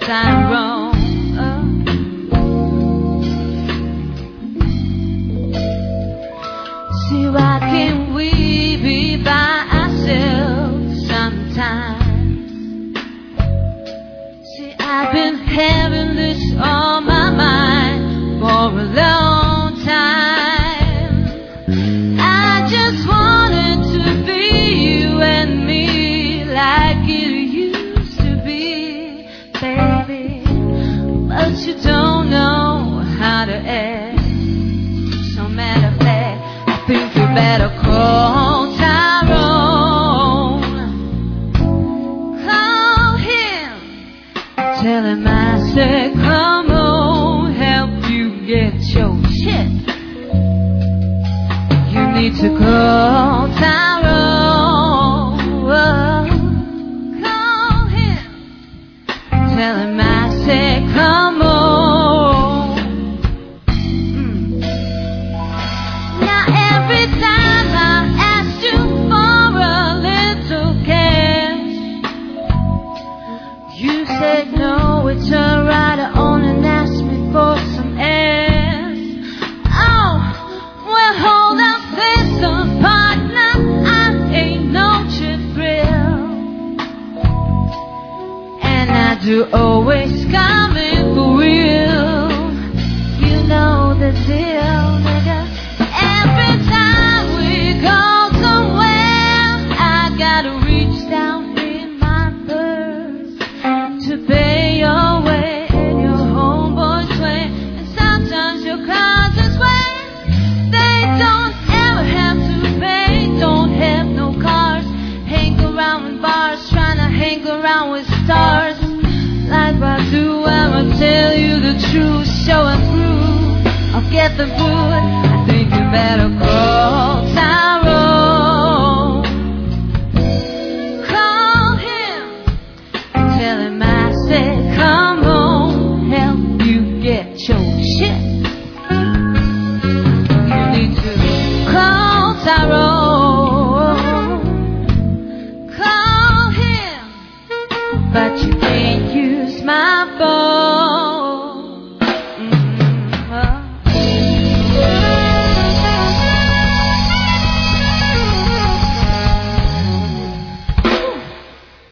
Tyrone. See, why can't we be by ourselves sometimes? See, I've been having this on my mind for a long time. I just wanted to be you and me like it used to be, baby. But you don't know how to act. So matter of fact, I think you better call Tyrone. Call him, tell him I said come on, help you get your shit. You need to call Tyrone. Call him, tell him I said come on. Now every time I asked you for a little cash, you said no, it's alright, I only asked me for some ass. Oh, well hold up, listen, partner, I ain't no chip grill, and I do always come in for real. You know the deal, nigga. Every time we go somewhere, I gotta reach down in my purse to pay your way and your homeboy's way, and sometimes your cousins' way. They don't ever have to pay, don't have no cars, hang around in bars, trying to hang around with stars. Like I do, I'ma tell you the truth, show and prove, I'll get the food. I think you better call Tyrone. Call him, tell him I said come on, help you get your shit. You need to call Tyrone. Call him, but you can't use my phone.